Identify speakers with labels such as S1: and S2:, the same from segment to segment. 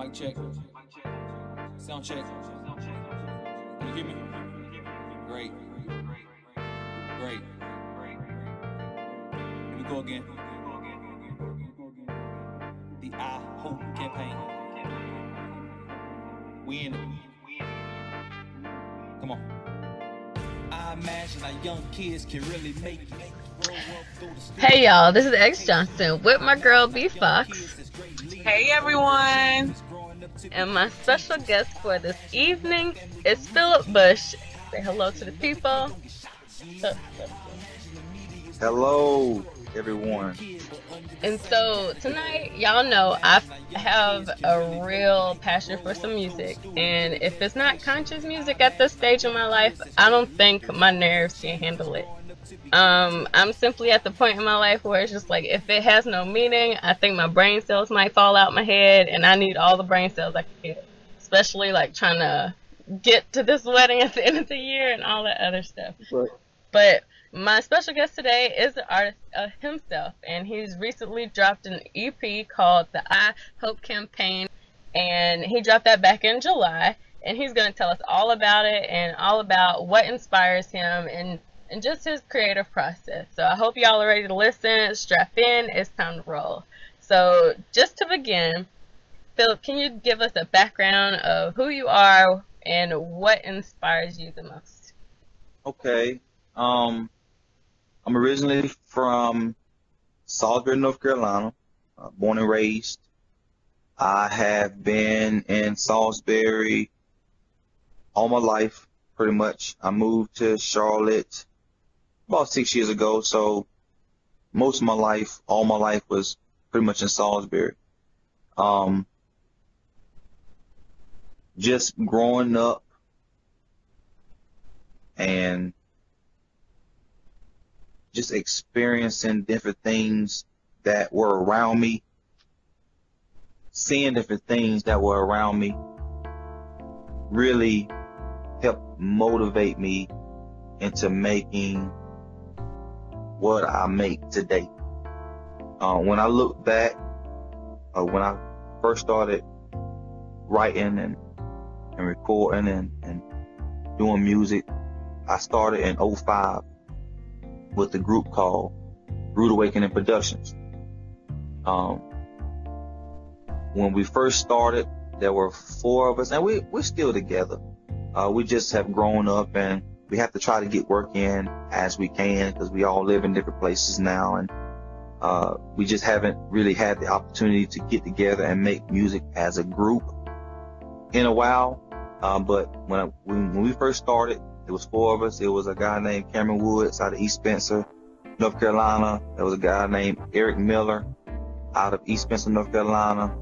S1: Mic check. Sound check. Can you hear me? Great. Great. Here we go again. The I Hope campaign. We in it. Come on. I imagine our young kids can really make it.
S2: Hey y'all, this is X Johnson with my girl B Fox.
S3: Hey everyone.
S2: And my special guest for this evening is Philip Bush. Say hello to the people.
S4: Hello, everyone.
S2: And so tonight, y'all know I have a real passion for some music. And if it's not conscious music at this stage of my life, I don't think my nerves can handle it. I'm simply at the point in my life where it's just like, if it has no meaning, I think my brain cells might fall out my head, and I need all the brain cells I can get, especially like trying to get to this wedding at the end of the year and all that other stuff.
S4: Right.
S2: But my special guest today is the artist himself, and he's recently dropped an EP called the I Hope Campaign, and he dropped that back in July, and he's going to tell us all about it and all about what inspires him and just his creative process. So I hope y'all are ready to listen, strap in, it's time to roll. So just to begin, Philip, can you give us a background of who you are and what inspires you the most?
S4: Okay. I'm originally from Salisbury, North Carolina, born and raised. I have been in Salisbury all my life, pretty much. I moved to Charlotte about 6 years ago, so most of my life, all my life was pretty much in Salisbury. Just growing up and just experiencing different things that were around me, seeing different things that were around me really helped motivate me into making what I make today. When I look back, when I first started writing and recording and doing music, I started in 2005 with a group called Rude Awakening Productions. When we first started, there were 4 of us, and we're still together. We just have grown up, and we have to try to get work in as we can because we all live in different places now, and we just haven't really had the opportunity to get together and make music as a group in a while. But when we first started, it was 4 of us. It was a guy named Cameron Woods out of East Spencer, North Carolina. There was a guy named Eric Miller out of East Spencer, North Carolina.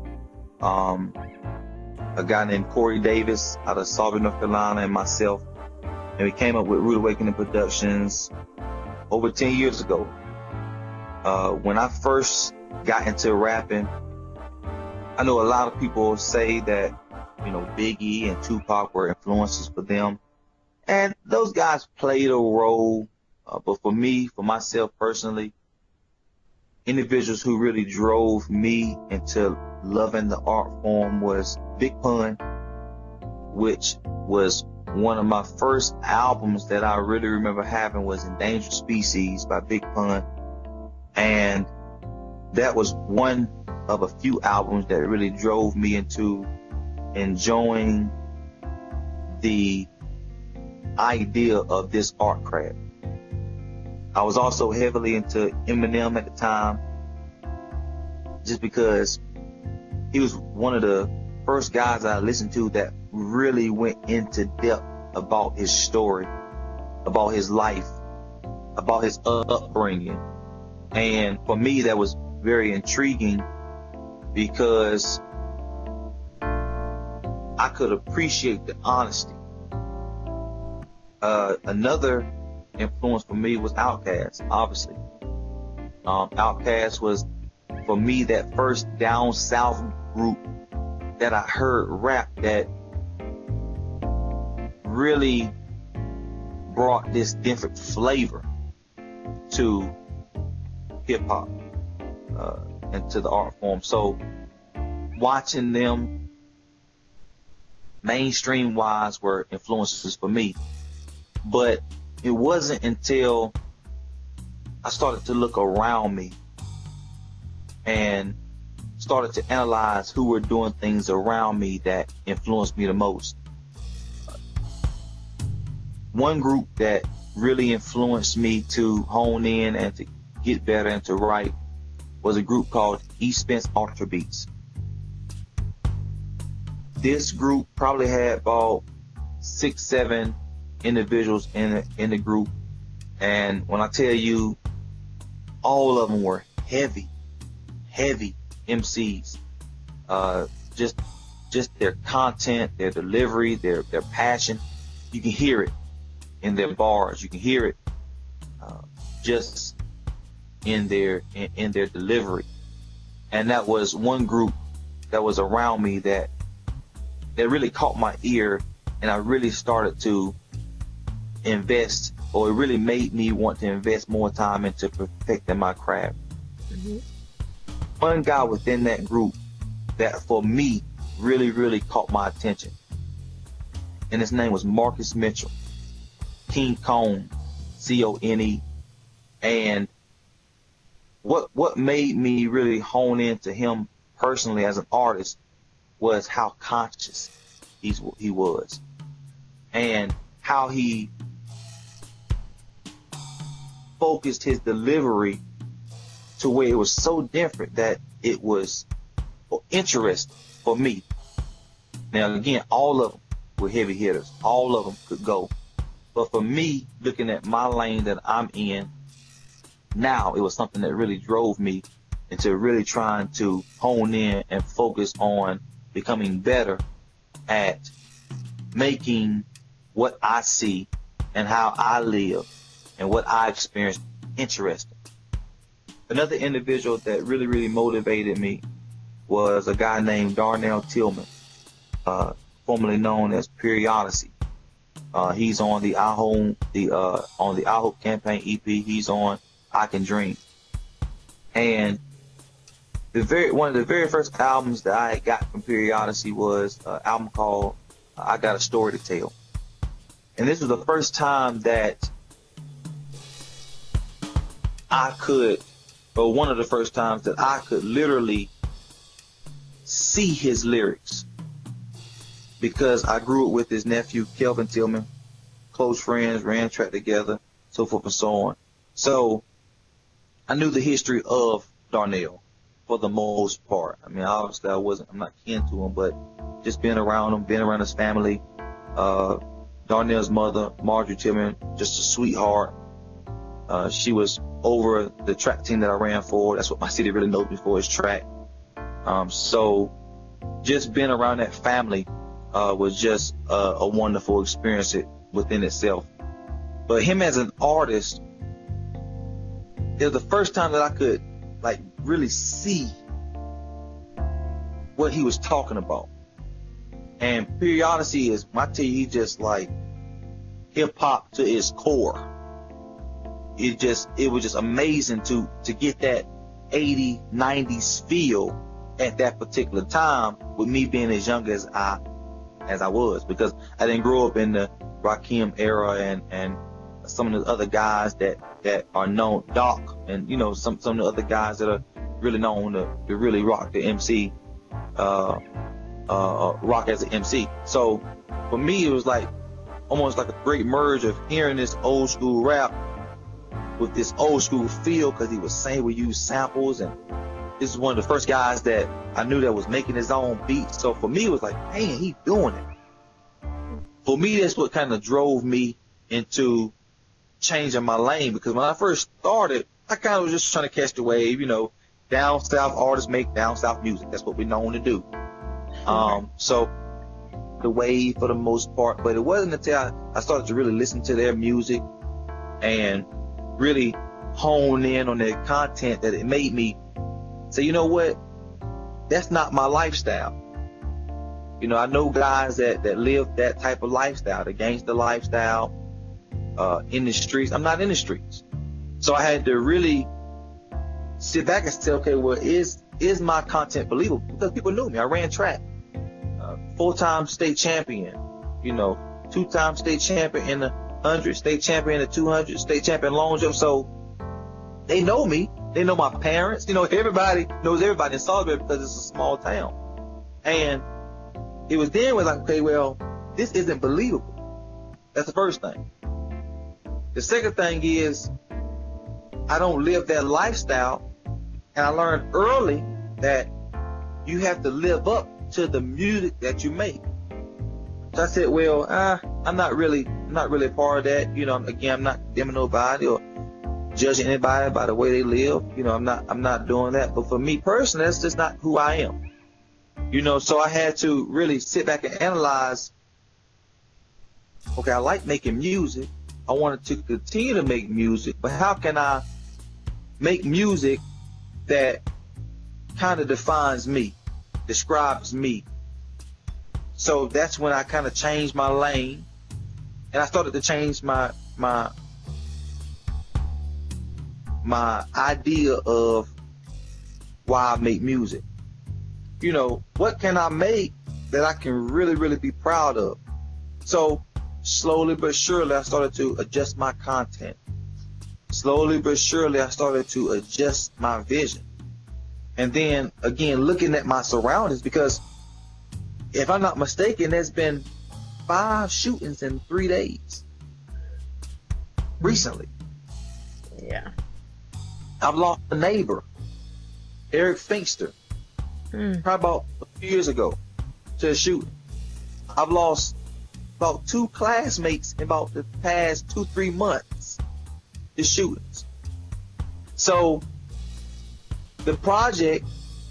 S4: A guy named Corey Davis out of Salisbury, North Carolina, and myself. And we came up with Rude Awakening Productions over 10 years ago. When I first got into rapping, I know a lot of people say that, Biggie and Tupac were influences for them. And those guys played a role. But for me, for myself personally, individuals who really drove me into loving the art form was Big Pun, which was one of my first albums that I really remember having was Endangered Species by Big Pun. And that was one of a few albums that really drove me into enjoying the idea of this art craft. I was also heavily into Eminem at the time, just because he was one of the first guys I listened to that really went into depth about his story, about his life, about his upbringing. And for me, that was very intriguing because I could appreciate the honesty. Another influence for me was Outkast, obviously. Outkast was, for me, that first down south group that I heard rap that really brought this different flavor to hip hop and to the art form. So watching them mainstream wise were influences for me. But it wasn't until I started to look around me and started to analyze who were doing things around me that influenced me the most. One group that really influenced me to hone in and to get better and to write was a group called East Spence Ultra Beats. This group probably had about 6-7 individuals in the group, and when I tell you, all of them were heavy MCs. Just their content, their delivery, their passion. You can hear it in their bars. You can hear it just in their delivery. And that was one group that was around me that really caught my ear, and I really started to invest, or it really made me want to invest more time into perfecting my craft. Mm-hmm. One guy within that group that for me really caught my attention, and his name was Marcus Mitchell, King Cone, C-O-N-E. And what made me really hone into him personally as an artist was how conscious he was, and how he focused his delivery to where it was so different that it was interesting for me. Now again, all of them were heavy hitters. All of them could go. But for me, looking at my lane that I'm in now, it was something that really drove me into really trying to hone in and focus on becoming better at making what I see and how I live and what I experience interesting. Another individual that really motivated me was a guy named Darnell Tillman, formerly known as Periodicity. He's on the I Hope Campaign EP. He's on I Can Dream. And one of the very first albums that I got from Periodicity was an album called I Got a Story to Tell. And this was the first time that one of the first times that I could literally see his lyrics, because I grew up with his nephew, Kelvin Tillman, close friends, ran track together, so forth and so on. So I knew the history of Darnell for the most part. I mean, obviously I'm not kin to him, but just being around him, being around his family, Darnell's mother, Marjorie Tillman, just a sweetheart. She was over the track team that I ran for. That's what my city really knows me for, is track. So just being around that family was just a wonderful experience within itself. But him as an artist, it was the first time that I could really see what he was talking about. And Periodicity is, when I tell you, he just like hip hop to its core. It was just amazing to get that 80s, 90s feel at that particular time, with me being as young as I was, because I didn't grow up in the Rakim era and some of the other guys that are known, Doc, and some of the other guys that are really known to really rock the MC, rock as an MC. So for me, it was like almost like a great merge of hearing this old school rap with this old school feel, because he was saying we use samples, and this is one of the first guys that I knew that was making his own beats. So for me, it was like, man, he's doing it. For me, that's what kind of drove me into changing my lane, because when I first started, I kind of was just trying to catch the wave. Down south artists make down south music. That's what we're known to do. So the wave for the most part, but it wasn't until I started to really listen to their music and really hone in on their content that it made me say, you know what, that's not my lifestyle. I know guys that live that type of lifestyle, the gangster lifestyle, in the streets. I'm not in the streets. So I had to really sit back and say, okay, well, is my content believable? Because people knew me. I ran track. 4-time state champion, 2-time state champion in the 100, state champion in the 200, state champion long jump. So they know me. They know my parents. Everybody knows everybody in Salisbury because it's a small town. And it was then was like, okay, well, this isn't believable. That's the first thing. The second thing is I don't live that lifestyle. And I learned early that you have to live up to the music that you make. So I said, well, I'm not really a part of that. Again, I'm not condemning nobody or judging anybody by the way they live. I'm not doing that. But for me personally, that's just not who I am. So I had to really sit back and analyze, okay, I like making music. I wanted to continue to make music, but how can I make music that kind of defines me, describes me? So that's when I kind of changed my lane, and I started to change my idea of why I make music. What can I make that I can really, really be proud of? So slowly but surely I started to adjust my content. Slowly but surely I started to adjust my vision. And then again, looking at my surroundings, because if I'm not mistaken, there's been 5 shootings in 3 days recently.
S2: Yeah.
S4: I've lost a neighbor, Eric Finkster, probably about a few years ago, to a shooting. I've lost about 2 classmates in about the past 2-3 months to shootings. So the project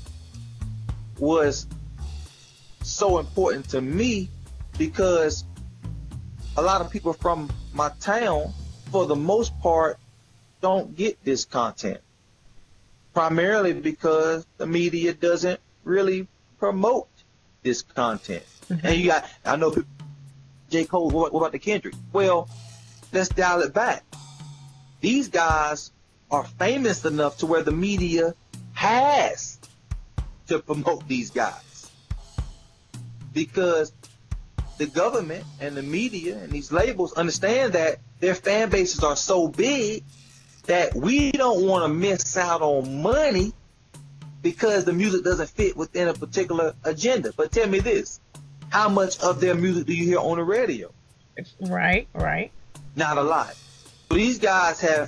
S4: was so important to me because a lot of people from my town, for the most part, don't get this content. Primarily because the media doesn't really promote this content. Mm-hmm. And I know people, J. Cole, what about the Kendrick? Well, let's dial it back. These guys are famous enough to where the media has to promote these guys. Because the government and the media and these labels understand that their fan bases are so big that we don't want to miss out on money because the music doesn't fit within a particular agenda. But tell me this, how much of their music do you hear on the radio?
S2: Right.
S4: Not a lot. So these guys have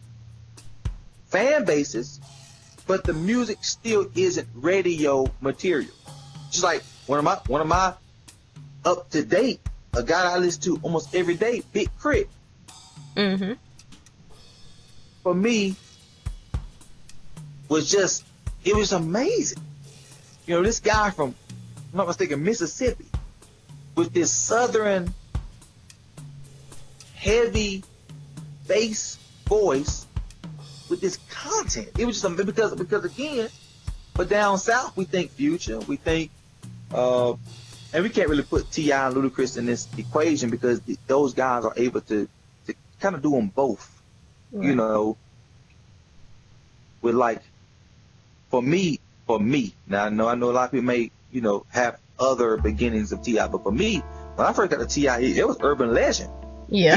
S4: fan bases, but the music still isn't radio material. Just like one of my up to date, a guy I listen to almost every day, Big Crit.
S2: Mm-hmm.
S4: For me, it was amazing. This guy from, if I'm not mistaken, Mississippi, with this southern heavy bass voice with this content. It was just because again, but down south we think Future, we think, and we can't really put T.I. and Ludacris in this equation because those guys are able to kind of do them both. Right. With like, for me, now I know a lot of people may, have other beginnings of T.I., but for me, when I first got to T.I., it was urban legend.
S2: Yeah.
S4: You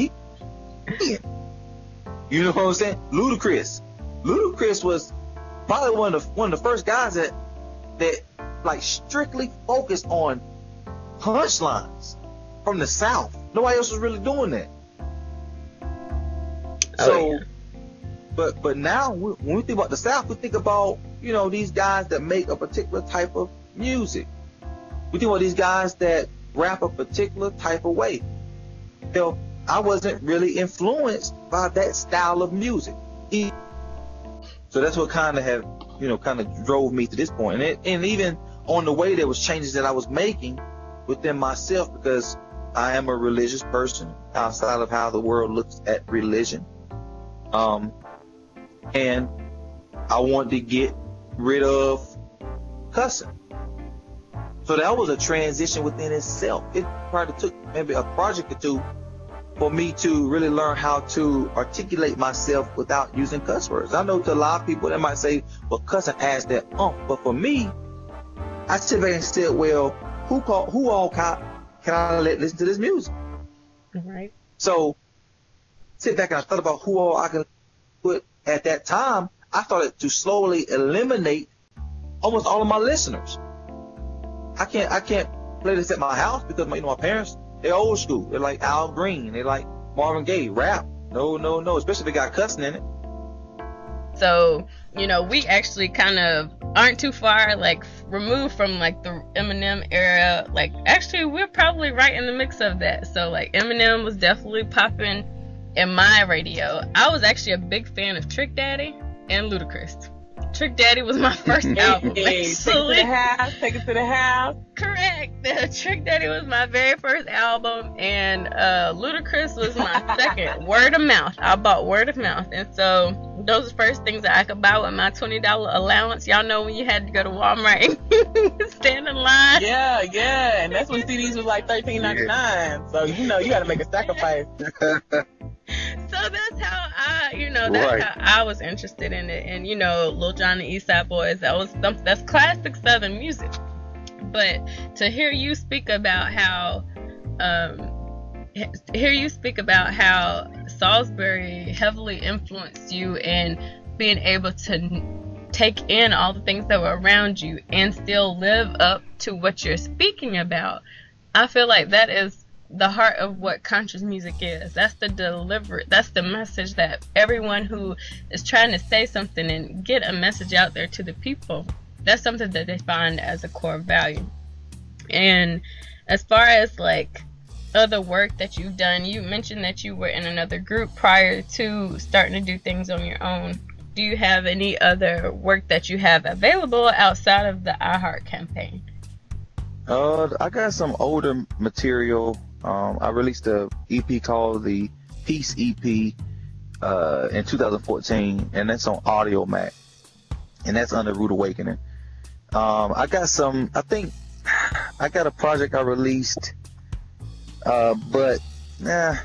S4: know what I'm saying? Ludacris was probably one of the first guys that like strictly focused on punchlines from the South. Nobody else was really doing that. But now when we think about the South, we think about, these guys that make a particular type of music. We think about these guys that rap a particular type of way. I wasn't really influenced by that style of music. So that's what kind of drove me to this point. And even on the way, there was changes that I was making within myself because I am a religious person outside of how the world looks at religion. And I wanted to get rid of cussing. So that was a transition within itself. It probably took maybe a project or 2 for me to really learn how to articulate myself without using cuss words. I know to a lot of people, they might say, well, cussing adds that but for me, I sit back and said, well, who all can I let listen to this music?
S2: Right.
S4: So sit back and I thought about who all I can put at that time. I started to slowly eliminate almost all of my listeners. I can't play this at my house because my parents, they're old school. They're like Al Green. They like Marvin Gaye, rap. No, especially if they got cussing in it.
S2: So, we actually kind of aren't too far, like, removed from, like, the Eminem era. Like, actually, we're probably right in the mix of that. So, like, Eminem was definitely popping in my radio. I was actually a big fan of Trick Daddy and Ludacris. Trick Daddy was my first album.
S3: Take it to the house.
S2: Correct. Trick Daddy was my very first album, and Ludacris was my second. Word of mouth. I bought Word of Mouth, and so those are the first things that I could buy with my $20 allowance. Y'all know when you had to go to Walmart and stand in line.
S3: Yeah, and that's when CDs was like $13.99. So you got to make a sacrifice.
S2: So that's how I was interested in it. And Lil Jon and East Side Boys, that's classic Southern music. But to hear you speak about how Salisbury heavily influenced you in being able to take in all the things that were around you and still live up to what you're speaking about, I feel like that is the heart of what conscious music is. That's the message that everyone who is trying to say something and get a message out there to the people, that's something that they find as a core value. And as far as like other work that you've done, you mentioned that you were in another group prior to starting to do things on your own. Do you have any other work that you have available outside of the iHeart campaign?
S4: I got some older material. I released a EP called the Peace EP in 2014, and that's on Audio Mac, and that's under Rude Awakening. I got a project I released, but I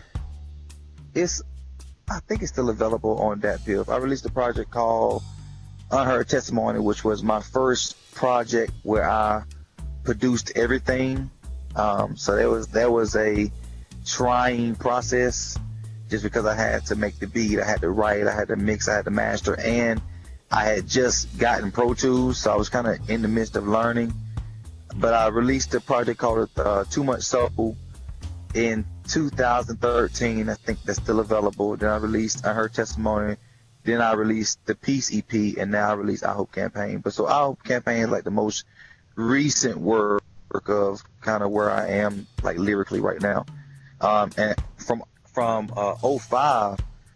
S4: think it's still available on DatPiff. I released a project called Unheard Testimony, which was my first project where I produced everything. So that was a trying process, just because I had to make the beat, I had to write, I had to mix, I had to master, and I had just gotten Pro Tools, so I was kind of in the midst of learning. But I released a project called Too Much Soul in 2013. I think that's still available. Then I released Unheard Testimony. Then I released the Peace EP, and now I released I Hope Campaign. But so I Hope Campaign is like the most recent work of kind of where I am like lyrically right now. And from 05,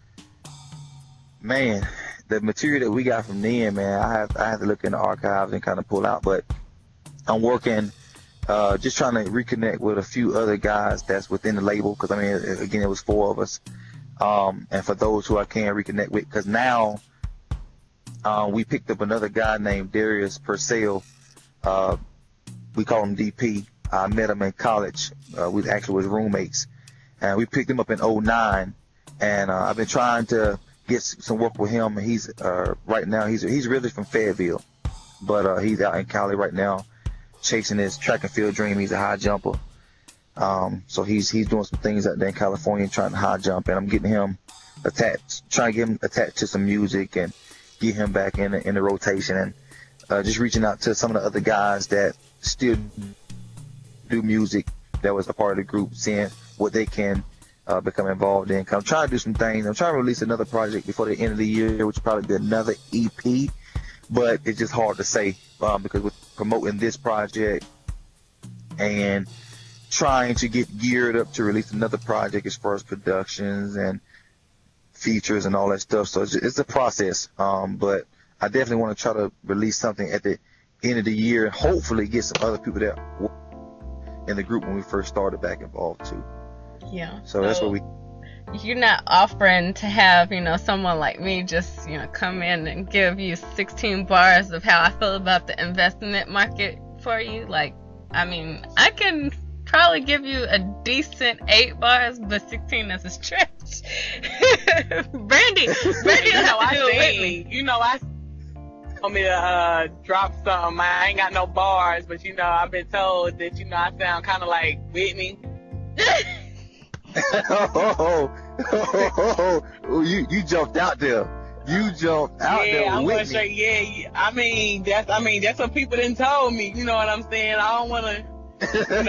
S4: man, the material that we got from then, man, I have to look in the archives and kind of pull out. But I'm working, just trying to reconnect with a few other guys that's within the label, because I mean, again, it was 4 of us. And for those who I can reconnect with, because now we picked up another guy named Darius Purcell. We call him DP. I met him in college. We actually was roommates, and we picked him up in 09. And I've been trying to get some work with him. And he's right now he's really from Fayetteville, but he's out in Cali right now, chasing his track and field dream. He's a high jumper. So he's doing some things out there in California, trying to high jump, and I'm getting him attached, trying to get him attached to some music and get him back in the rotation, and just reaching out to some of the other guys that still do music that was a part of the group, seeing what they can become involved in. I'm trying to do some things. I'm trying to release another project before the end of the year, which will probably be another EP, but it's just hard to say because with promoting this project and trying to get geared up to release another project as far as productions and features and all that stuff. So it's a process, but I definitely want to try to release something at the end of the year and hopefully get some other people that were in the group when we first started back involved too.
S2: Yeah.
S4: So that's what we...
S2: You're not offering to have, someone like me just, come in and give you 16 bars of how I feel about the investment market for you. Like, I mean, I can probably give you a decent 8 bars, but 16 is a stretch. Brandy,
S3: I me to drop something. I ain't got no bars, but I've been told that I sound kind of like Whitney.
S4: You jumped out there. You jumped out there.
S3: Yeah, I'm
S4: Whitney.
S3: gonna say yeah. I mean that's what people done told me. You know what I'm saying? I don't want to. I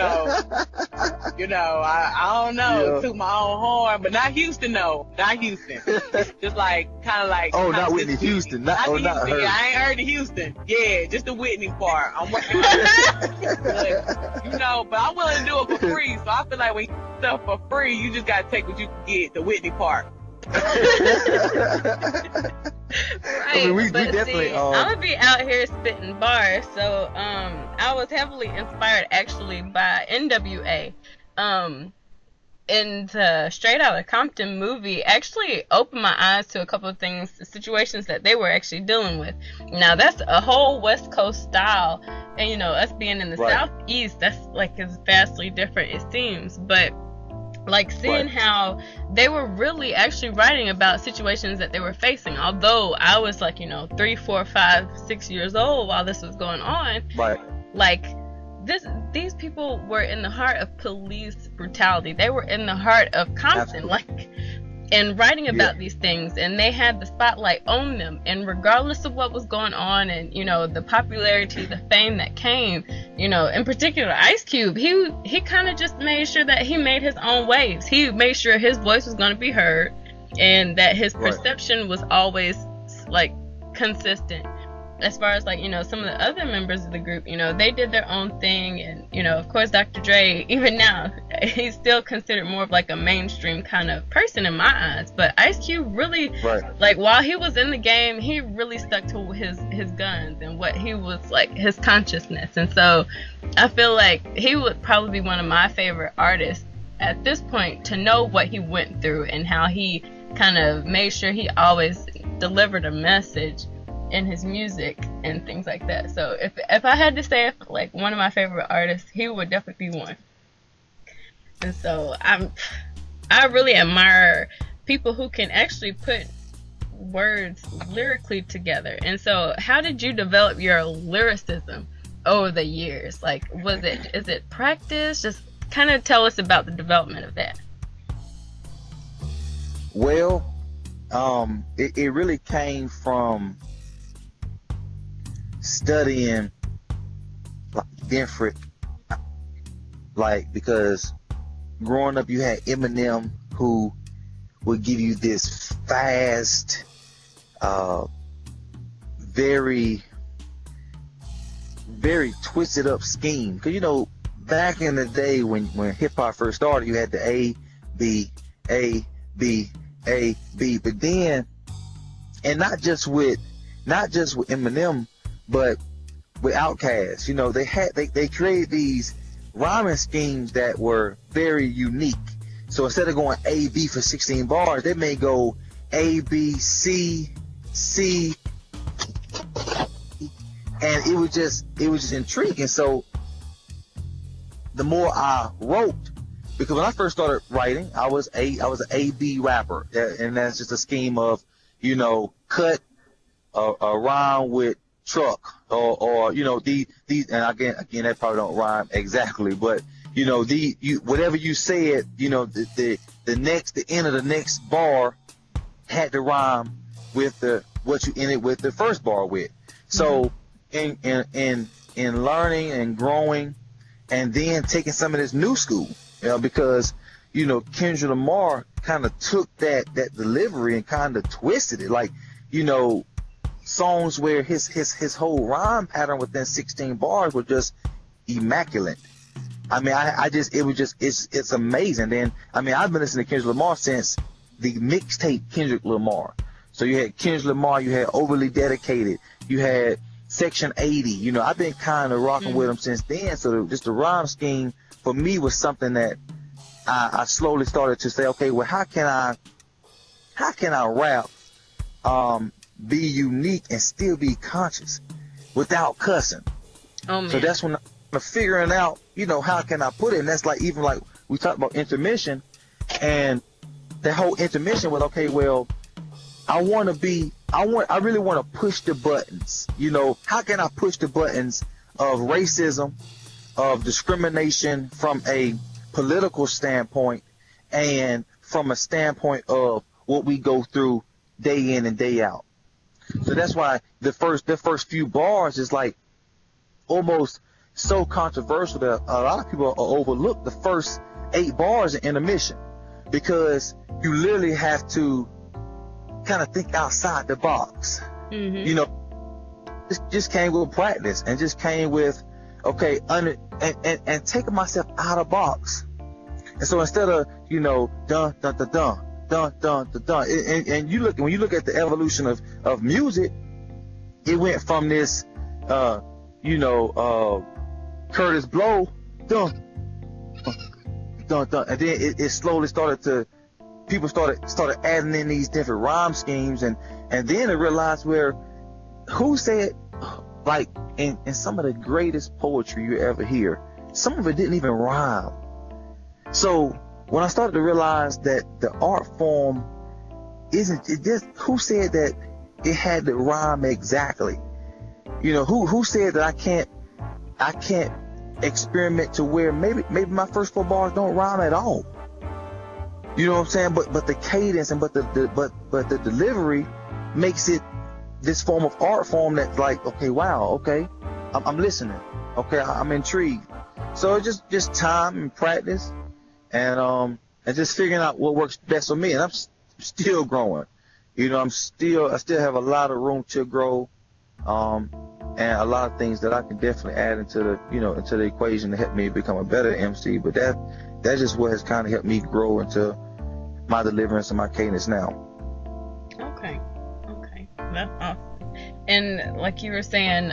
S3: don't know, toot my own horn, but not Houston, no, not Houston. Just like, kind of like.
S4: Oh, not Whitney Houston, not
S3: Houston.
S4: not her.
S3: Yeah, I ain't heard of Houston. Yeah, just the Whitney part. I'm working on it. But I'm willing to do it for free. So I feel like when you do stuff for free, you just gotta take what you can get, the Whitney part.
S2: Right,
S4: I mean, we
S2: but
S4: definitely.
S2: see, I'm gonna be out here spitting bars, so I was heavily inspired actually by NWA. In the Straight Outta Compton movie, actually opened my eyes to a couple of things, situations that they were actually dealing with. Now that's a whole West Coast style, and us being in the Southeast, that's like it's vastly different it seems, but. Like seeing how they were really actually writing about situations that they were facing. Although I was like, 3, 4, 5, 6 years old while this was going on.
S4: Right.
S2: Like these people were in the heart of police brutality. They were in the heart of Compton, and writing about these things, and they had the spotlight on them, and regardless of what was going on, and the popularity, the fame that came, in particular Ice Cube, he kind of just made sure that he made his own waves. He made sure his voice was going to be heard, and that his perception was always like consistent. As far as some of the other members of the group, they did their own thing, and of course Dr. Dre, even now, he's still considered more of like a mainstream kind of person in my eyes. But Ice Cube really, like while he was in the game, he really stuck to his guns and what he was like, his consciousness. And so I feel like he would probably be one of my favorite artists at this point, to know what he went through and how he kind of made sure he always delivered a message in his music and things like that. So if I had to say like one of my favorite artists, he would definitely be one. And so I really admire people who can actually put words lyrically together. And so how did you develop your lyricism over the years? Like is it practice? Just kind of tell us about the development of that.
S4: Well, it really came from studying different, because growing up you had Eminem, who would give you this fast, very very twisted up scheme, because back in the day when hip-hop first started, you had the A B A B A B, but then, and not just with Eminem, but with Outkast, they created these rhyming schemes that were very unique. So instead of going A, B for 16 bars, they may go A, B, C, C, and it was just intriguing. So the more I wrote, because when I first started writing, I was an A-B rapper, and that's just a scheme of, cut a rhyme with truck, or these, and again that probably don't rhyme exactly, but whatever you said, the end of the next bar had to rhyme with what you ended with the first bar with. So in learning and growing, and then taking some of this new school, because Kendrick Lamar kind of took that delivery and kind of twisted it, like songs where his whole rhyme pattern within 16 bars were just immaculate. I mean, it's amazing. Then, I mean, I've been listening to Kendrick Lamar since the mixtape Kendrick Lamar. So you had Kendrick Lamar, you had Overly Dedicated, you had Section 80. I've been kind of rocking with him since then. So just the rhyme scheme for me was something that I slowly started to say, okay, well, how can I rap, be unique and still be conscious without cussing?
S2: Oh, man.
S4: So that's when I'm figuring out, how can I put it? And that's like, even like we talked about intermission, and the whole intermission was, okay, well, I want to be I really want to push the buttons. You know, how can I push the buttons of racism, of discrimination from a political standpoint, and from a standpoint of what we go through day in and day out. So that's why the first few bars is like almost so controversial that a lot of people overlook the first 8 bars in Intermission, because you literally have to kind of think outside the box.
S2: Mm-hmm.
S4: You know, it just came with practice and just came with, okay, and taking myself out of box. And so instead of, you know, dun dun dun dun dun dun dun dun, and when you look at the evolution of music, it went from this, Curtis Blow, dun dun dun, and then it slowly started to, people started adding in these different rhyme schemes, and then it realized where, who said, like in some of the greatest poetry you ever hear, some of it didn't even rhyme. So when I started to realize that the art form isn't, it just, who said that it had to rhyme exactly? You know, who said that I can't experiment to where maybe my first 4 bars don't rhyme at all. You know what I'm saying? But the cadence and but the delivery makes it this form of art form that's like, okay, wow, okay, I'm listening, okay, I'm intrigued. So it's just time and practice, and just figuring out what works best for me. And I'm still growing. You know, I still have a lot of room to grow, and a lot of things that I can definitely add into the equation to help me become a better MC. But that's just what has kind of helped me grow into my deliverance and my cadence now.
S2: Okay, that's awesome. And like you were saying,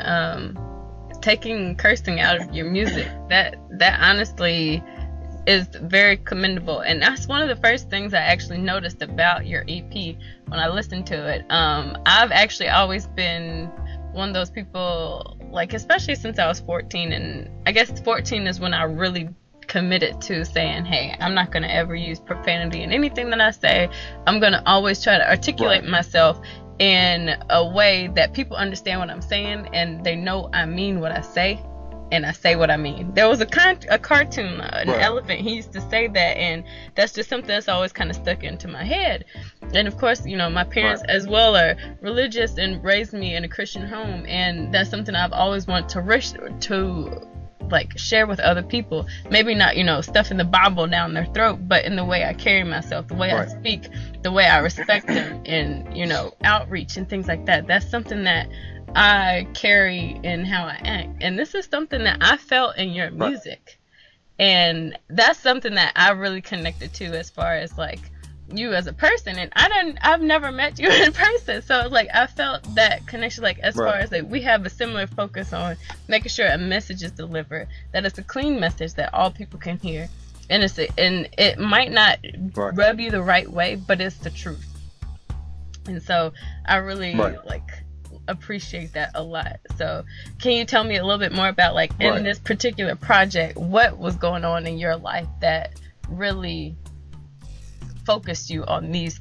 S2: taking cursing out of your music, that honestly is very commendable. And that's one of the first things I actually noticed about your EP when I listened to it. I've actually always been one of those people, like, especially since I was 14, and I guess 14 is when I really committed to saying, hey, I'm not going to ever use profanity in anything that I say. I'm going to always try to articulate myself in a way that people understand what I'm saying, and they know I mean what I say, and I say what I mean. There was a cartoon, an elephant, he used to say that, and that's just something that's always kind of stuck into my head. And of course, you know, my parents as well are religious and raised me in a Christian home, and that's something I've always wanted to like share with other people. Maybe not, you know, stuffing the Bible down their throat, but in the way I carry myself, the way I speak, the way I respect them, and, you know, outreach and things like that. That's something that I carry in how I act. And this is something that I felt in your music. And that's something that I really connected to as far as like you as a person. And I've never met you in person, so like I felt that connection, like as far as like we have a similar focus on making sure a message is delivered, that it's a clean message that all people can hear, and it might not rub you the right way, but it's the truth. And so I really like appreciate that a lot. So can you tell me a little bit more about, like, in this particular project, what was going on in your life that really focused you on this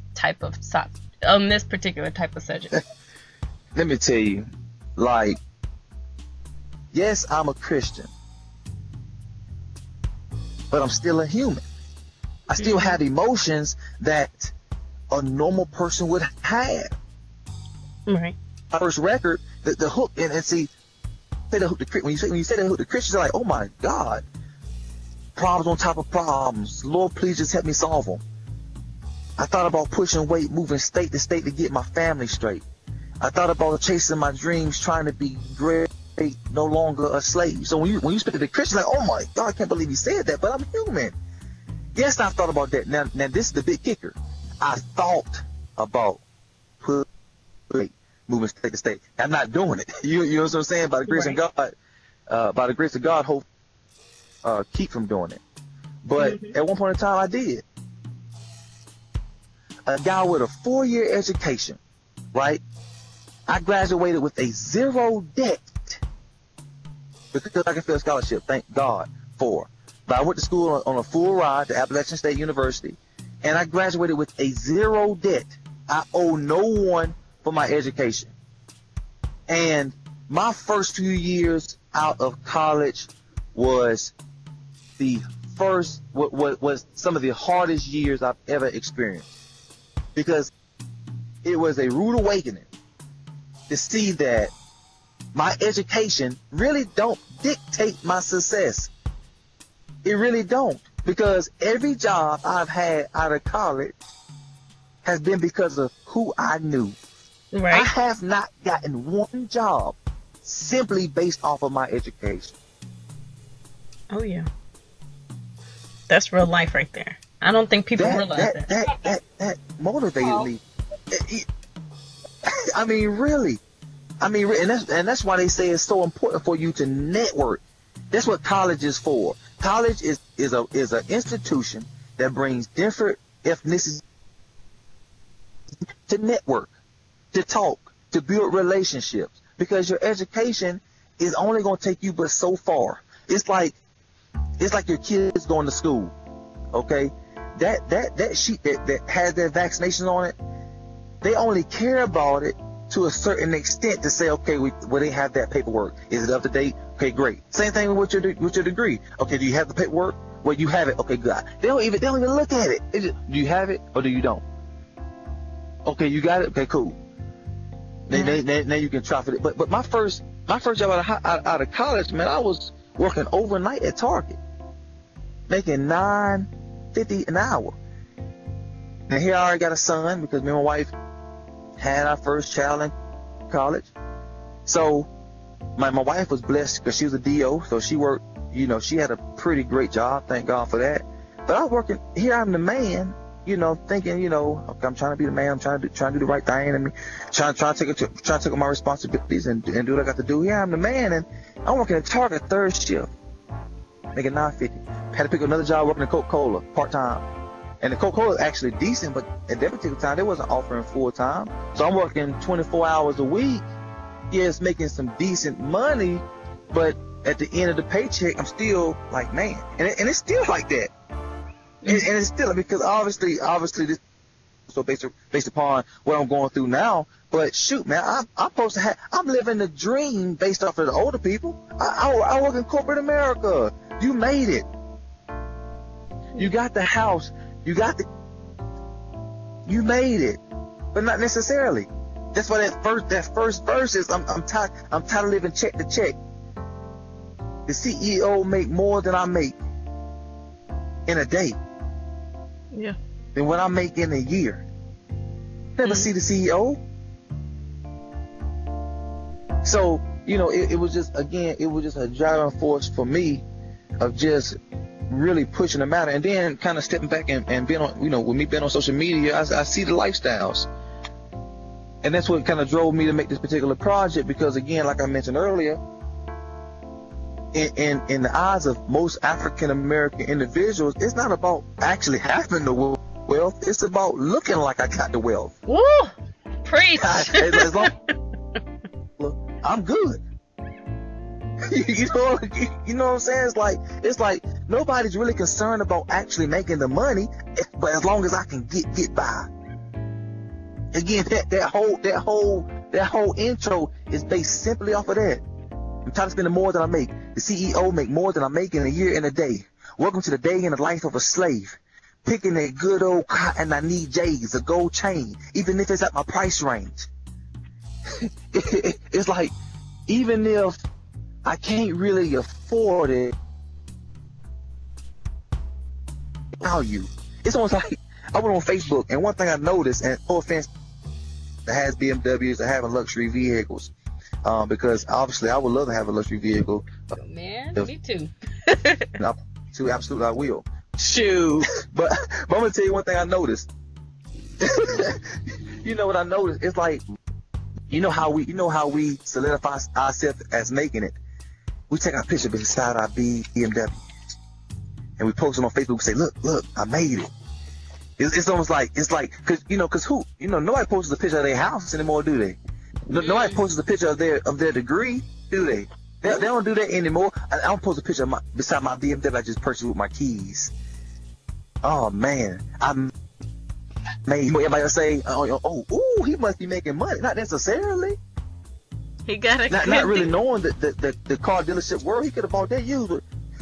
S2: particular type of subject?
S4: Let me tell you, like, yes, I'm a Christian, but I'm still a human. I still have emotions that a normal person would have.
S2: Right.
S4: My first record, the hook, and see, when you say the hook, the Christians are like, oh my God, problems on top of problems. Lord, please just help me solve them. I thought about pushing weight, moving state to state to get my family straight. I thought about chasing my dreams, trying to be great, no longer a slave. So when you speak to the Christians, like, oh my God, I can't believe he said that, but I'm human. Yes, I thought about that. Now this is the big kicker. I thought about moving state to state. I'm not doing it. You know what I'm saying? By the grace of God, hope keep from doing it. But at one point in time, I did. A guy with a 4-year education, right? I graduated with a 0 debt because I could fill a scholarship. Thank God for. But I went to school on a full ride to Appalachian State University, and I graduated with a 0 debt. I owe no one for my education. And my first few years out of college was was some of the hardest years I've ever experienced, because it was a rude awakening to see that my education really don't dictate my success. It really don't, because every job I've had out of college has been because of who I knew.
S2: Right.
S4: I have not gotten one job simply based off of my education.
S2: Oh yeah. That's real life right there. I don't think people realize that.
S4: That motivated me. I mean, really. And that's why they say it's so important for you to network. That's what college is for. College is an institution that brings different ethnicities to network, to talk, to build relationships. Because your education is only going to take you but so far. It's like your kids going to school, okay? That sheet that has their vaccination on it, they only care about it to a certain extent to say, okay, they have that paperwork. Is it up to date? Okay, great. Same thing with your degree. Okay, do you have the paperwork? Well, you have it. Okay, good. They don't even look at it. It's just, do you have it or do you don't? Okay, you got it. Okay, cool. Now you can try for it. But my first job out of college, man, I was working overnight at Target, making $9.50 an hour. Now here I already got a son, because me and my wife had our first child in college. So my wife was blessed because she was a DO, so she worked, she had a pretty great job, thank God for that. But I was working, here I'm the man, thinking, okay, I'm trying to be the man, I'm trying to do the right thing, and trying to take on my responsibilities and do what I got to do. Here I'm the man, and I'm working at Target third shift, making $9.50. Had to pick up another job working at Coca-Cola part-time. And the Coca-Cola is actually decent, but at that particular time, they wasn't offering full-time. So I'm working 24 hours a week. Yes, making some decent money, but at the end of the paycheck, I'm still like, man. And it's still like that. And it's still, because obviously this is so based upon what I'm going through now. But shoot, man, I'm living the dream based off of the older people. I work in corporate America. You made it. You got the house. You made it, but not necessarily. That's why that first verse is, I'm tired of living check to check. The CEO make more than I make in a day.
S2: Yeah.
S4: Than what I make in a year. Never see the CEO. So, it was just a driving force for me of just really pushing the matter, and then kind of stepping back and being on, with me being on social media, I see the lifestyles, and that's what kind of drove me to make this particular project. Because again, like I mentioned earlier, in the eyes of most African American individuals, it's not about actually having the wealth; it's about looking like I got the wealth.
S2: Woo! Preach.
S4: As long, look, I'm good. You know what I'm saying? It's like nobody's really concerned about actually making the money, but as long as I can get by. Again, that whole intro is based simply off of that. I'm trying to spend more than I make. The CEO make more than I make in a year and a day. Welcome to the day in the life of a slave. Picking that good old cotton, I need J's, a gold chain, even if it's at my price range. It's like, even if I can't really afford it, value. It's almost like I went on Facebook, and one thing I noticed, and no offense that has BMWs that having luxury vehicles, because obviously I would love to have a luxury vehicle.
S2: Man, me too.
S4: Absolutely, I will.
S3: Shoot.
S4: But I'm gonna tell you one thing I noticed. You know what I noticed? It's like, you know how we solidify ourselves as making it. We take our picture beside our BMW, and we post it on Facebook. We say, look, I made it. It's almost like, cause nobody posts a picture of their house anymore, do they? Nobody posts a picture of their degree, do they? They don't do that anymore. I don't post a picture of beside my BMW I just purchased with my keys. Oh man, Everybody will say, ooh, he must be making money. Not necessarily.
S2: He got a
S4: Not really knowing the car dealership world. He could have bought that used.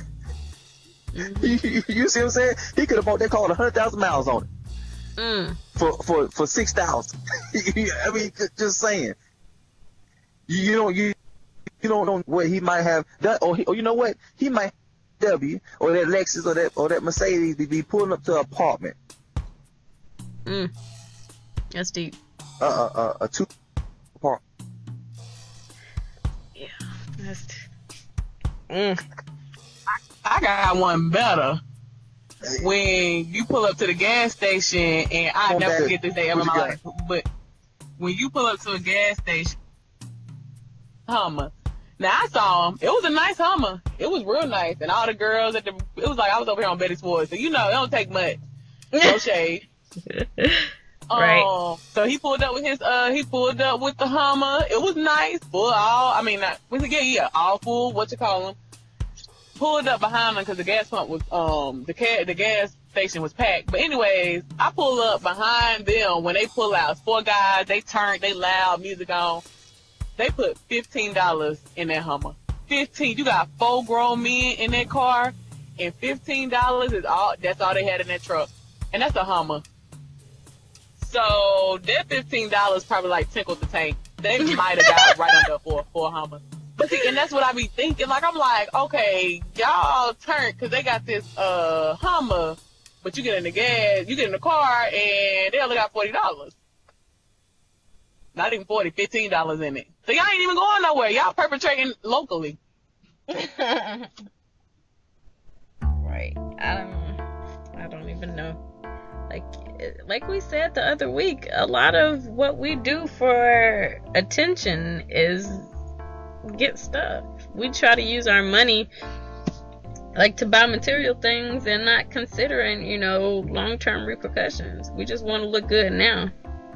S4: You see what I'm saying? He could have bought that car with 100,000 miles on it for 6,000. I mean, just saying. You don't know what he might have done, or you know what he might W or that Lexus or that Mercedes be pulling up to an apartment.
S2: That's deep.
S4: A 2 apartment.
S2: Yeah, that's.
S3: I got one better. When you pull up to the gas station, and I never forget this day ever in my life, but when you pull up to a gas station, Hummer. Now I saw him. It was a nice Hummer. It was real nice, and all the girls it was like I was over here on Betty's Ford, so it don't take much. No shade.
S2: Right.
S3: So he pulled up with the Hummer. It was nice, full all. I mean, all full. What you call them? Pulled up behind him because the gas pump was the gas station was packed. But anyways, I pull up behind them when they pull out. 4 guys. They loud, music on. They put $15 in that Hummer. $15. You got 4 grown men in that car, and $15 is all. That's all they had in that truck, and that's a Hummer. So that $15 probably like tinkled the tank. They might have got right under for a Hummer. But see, and that's what I be thinking. Like, I'm like, okay, y'all turn, because they got this Hummer, but you get in the car, and they only got $40. Not even $40, $15 in it. So y'all ain't even going nowhere. Y'all perpetrating locally.
S2: Right. I don't even know. Like we said the other week, a lot of what we do for attention is get stuff. We try to use our money to buy material things and not considering, long-term repercussions. We just want to look good now.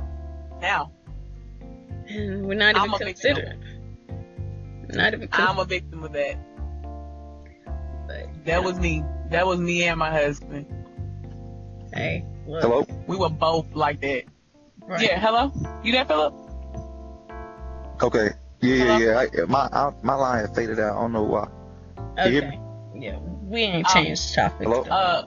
S2: And we're not even considering. I'm
S3: a victim of that.
S2: But,
S3: that was me. That was me and my husband.
S2: Hey, look.
S4: Hello?
S3: We were both like that.
S2: Right.
S3: Yeah, hello? You there, Philip?
S4: Okay. Yeah. My line had faded out. I don't know why.
S2: Okay. Yeah, we ain't changed topics.
S4: Hello?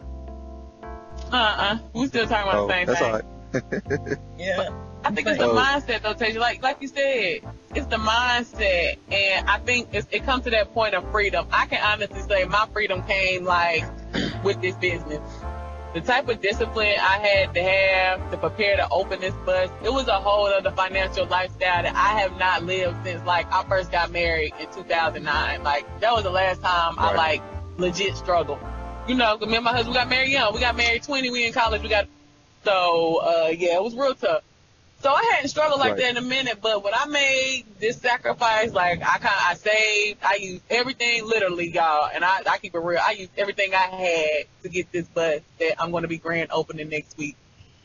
S3: We still talking about the same thing.
S4: That's all right.
S2: Yeah.
S3: I think it's the mindset, though, Tasia. Like you said, it's the mindset, and I think it comes to that point of freedom. I can honestly say my freedom came with this business. The type of discipline I had to have to prepare to open this bus, it was a whole other financial lifestyle that I have not lived since I first got married in 2009. That was the last time I legit struggled. Me and my husband, we got married young. We got married 20. We in college. It was real tough. So I hadn't struggled like that in a minute, but when I made this sacrifice, I saved, I used everything literally, y'all, and I keep it real. I used everything I had to get this bus that I'm going to be grand opening next week.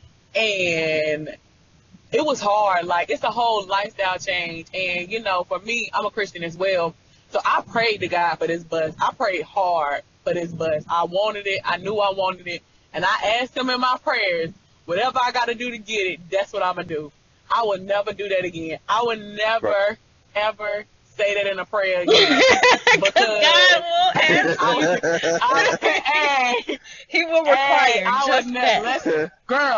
S3: And it was hard. It's a whole lifestyle change. And, for me, I'm a Christian as well. So I prayed to God for this bus. I prayed hard for this bus. I wanted it. I knew I wanted it. And I asked him in my prayers, whatever I got to do to get it, that's what I'm going to do. I would never do that again. I would never, ever say that in a prayer again. Because God will
S2: He will require just that.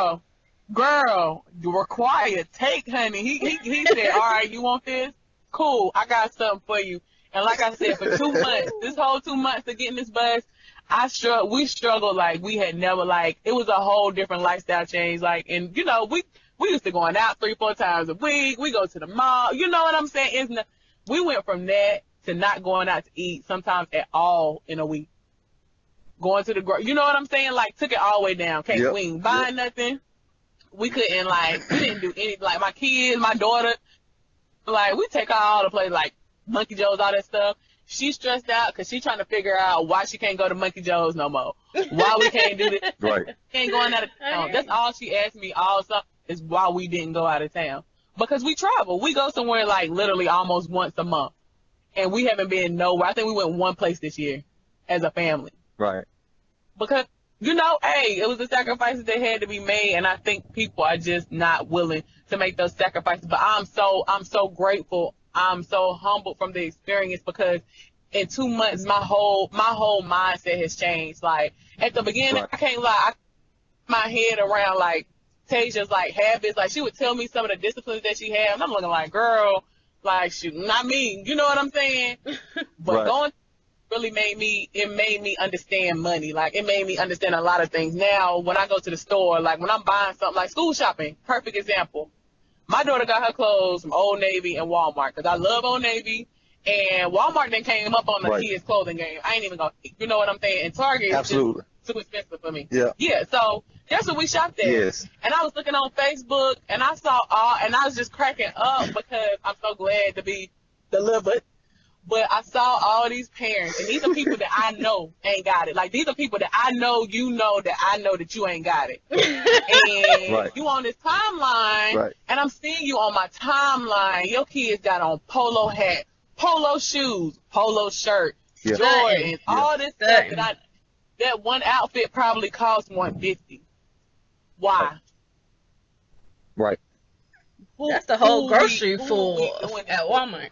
S3: Girl, require, take, honey. He said, all right, you want this? Cool, I got something for you. And like I said, for 2 months, this whole 2 months of getting this bus, we struggled we had never, it was a whole different lifestyle change. And we used to going out 3-4 times a week. We go to the mall. You know what I'm saying? We went from that to not going out to eat sometimes at all in a week. Going to the you know what I'm saying? Took it all the way down. We ain't buying nothing. We couldn't we didn't do any my kids, my daughter. We take her all the places Monkey Joe's, all that stuff. She's stressed out because she's trying to figure out why she can't go to Monkey Joe's no more. Why we can't do this.
S4: Right.
S3: Can't go out of town. That's all she asked me all summer is why we didn't go out of town. Because we travel. We go somewhere literally almost once a month. And we haven't been nowhere. I think we went one place this year as a family.
S4: Right.
S3: Because hey, it was the sacrifices that had to be made, and I think people are just not willing to make those sacrifices. But I'm so grateful. I'm so humbled from the experience, because in 2 months, my whole mindset has changed. Like, at the beginning, I can't lie, I my head around, like, Tasia's, like, habits. Like, she would tell me some of the disciplines that she had, and I'm looking like, girl, like, shoot, not me. You know what I'm saying? But going really made me understand money. Like, it made me understand a lot of things. Now, when I go to the store, like, when I'm buying something, like school shopping, perfect example. My daughter got her clothes from Old Navy and Walmart, because I love Old Navy, and Walmart then came up on the kids' clothing game. I ain't even going to, you know what I'm saying? And Target is just too expensive for me. Yeah, so that's what we shopped at.
S4: Yes.
S3: And I was looking on Facebook, and I saw and I was just cracking up, because I'm so glad to be delivered. But I saw all these parents, and these are people that I know ain't got it. Like, these are people that I know, you know, that I know that you ain't got it. And you on this timeline, and I'm seeing you on my timeline. Your kids got on polo hat, polo shoes, polo shirt, Jordans, all this stuff that one outfit probably cost $150. Why?
S4: Right.
S2: That's the whole grocery full at Walmart.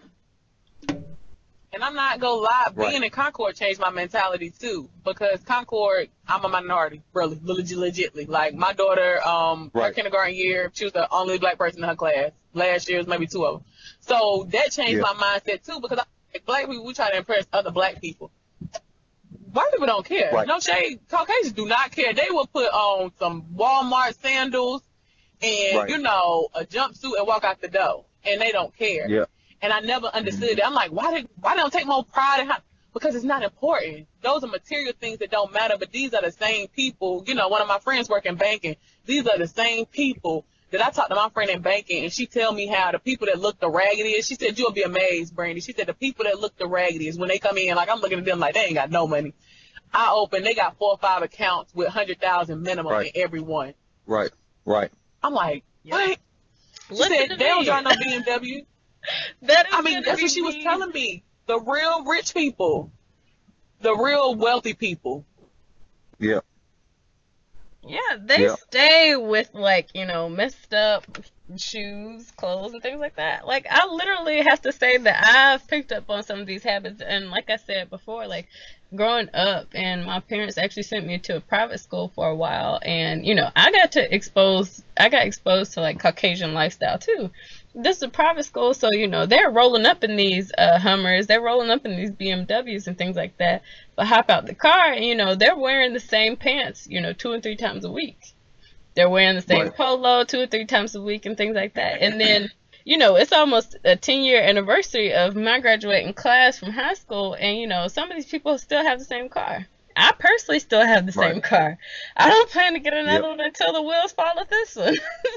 S3: And I'm not gonna lie, being in Concord changed my mentality too, because Concord, I'm a minority, really, legitly. Like, my daughter, her kindergarten year, she was the only black person in her class. Last year was maybe 2 of them. So that changed my mindset too, because like, black people, we try to impress other black people. White people don't care. No shade. Caucasians do not care. They will put on some Walmart sandals and, you know, a jumpsuit and walk out the door, and they don't care. Yeah. And I never understood it. I'm like, why don't take more pride in how? Because it's not important. Those are material things that don't matter, but these are the same people. You know, one of my friends work in banking. These are the same people that I talked to my friend in banking, and she tell me how the people that look the raggediest, she said, you'll be amazed, Brandy. She said the people that look the raggediest, when they come in, like, I'm looking at them like they ain't got no money. I open, they got 4 or 5 accounts with 100,000 minimum in every one. Right. I'm like, what? She said they don't drive no BMW. That's what she was telling me. The real rich people, the real wealthy people.
S2: Yeah, they stay with, like, you know, messed up shoes, clothes, and things like that. Like, I literally have to say that I've picked up on some of these habits, and like I said before, like, growing up, and my parents actually sent me to a private school for a while, and, you know, I got exposed to, like, Caucasian lifestyle too. This is a private school, so, you know, they're rolling up in these Hummers, they're rolling up in these BMWs and things like that. But hop out the car, and, you know, they're wearing the same pants, you know, 2 and 3 times a week. They're wearing the same polo 2 or 3 times a week and things like that. And then, you know, it's almost a 10-year anniversary of my graduating class from high school, and, you know, some of these people still have the same car. I personally still have the same car. I don't plan to get another one until the wheels fall off this one.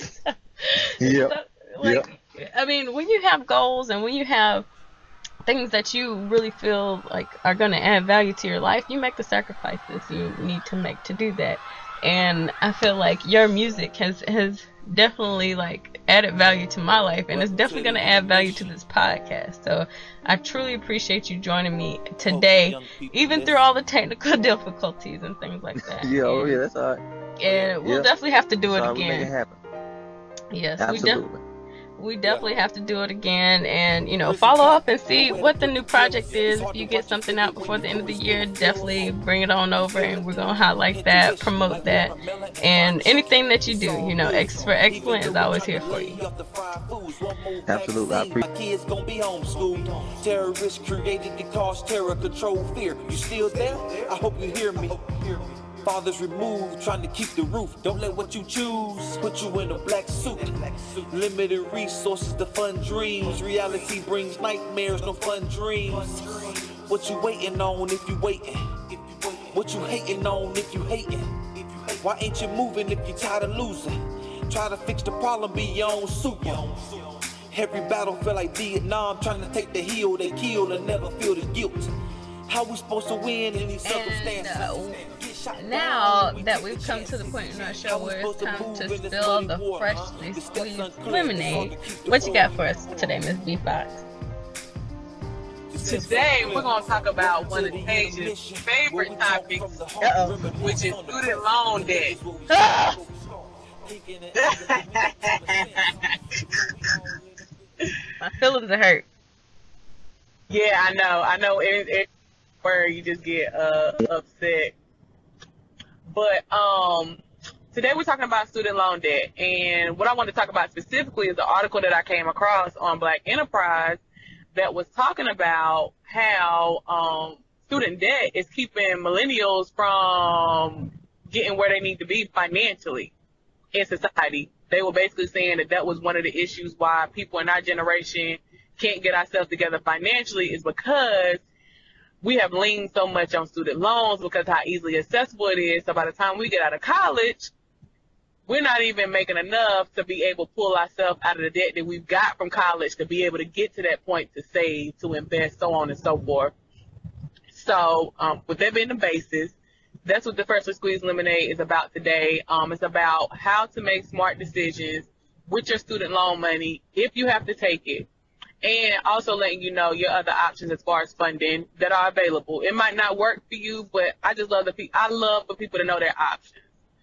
S2: I mean, when you have goals and when you have things that you really feel like are going to add value to your life, you make the sacrifices you need to make to do that. And I feel like your music has definitely, like, added value to my life, and it's definitely going to add value to this podcast. So I truly appreciate you joining me today, even through all the technical difficulties and things like that.
S4: That's all right.
S2: And we'll definitely have to do it again.
S4: Make it happen.
S2: Yes,
S4: absolutely.
S2: We definitely have to do it again, and, you know, follow up and see what the new project is. If you get something out before the end of the year, definitely bring it on over, and we're gonna highlight that, promote that, and anything that you do, you know, X for Excellent is always here for you.
S4: Absolutely, I appreciate.
S1: My kids gonna be homeschooled. Terrorists created to cause terror, control fear. You still there? I hope you hear me. Fathers removed, trying to keep the roof. Don't let what you choose put you in a black suit. Limited resources to fund dreams. Reality brings nightmares, no fun dreams. What you waiting on if you waiting? What you hating on if you hating? Why ain't you moving if you tired of losing? Try to fix the problem, be your own super. Every battle feel like Vietnam, trying to take the hill they kill and never feel the guilt. How we supposed to win in these circumstances?
S2: Now that we've come to the point in our show where it's time to spill the freshly squeezed lemonade, what you got for us today, Miss B Fox?
S3: Today, we're going to talk about one of Tasia's favorite topics, which is student loan debt.
S2: My feelings are hurt.
S3: Yeah, I know. It's where you just get upset. But today we're talking about student loan debt, and what I want to talk about specifically is the article that I came across on Black Enterprise that was talking about how student debt is keeping millennials from getting where they need to be financially in society. They were basically saying that was one of the issues why people in our generation can't get ourselves together financially, is because we have leaned so much on student loans because how easily accessible it is. So by the time we get out of college, we're not even making enough to be able to pull ourselves out of the debt that we've got from college to be able to get to that point to save, to invest, so on and so forth. So with that being the basis, that's what the Freshly Squeezed Lemonade is about today. It's about how to make smart decisions with your student loan money if you have to take it, and also letting you know your other options as far as funding that are available. It might not work for you, but I just love I love for people to know their options.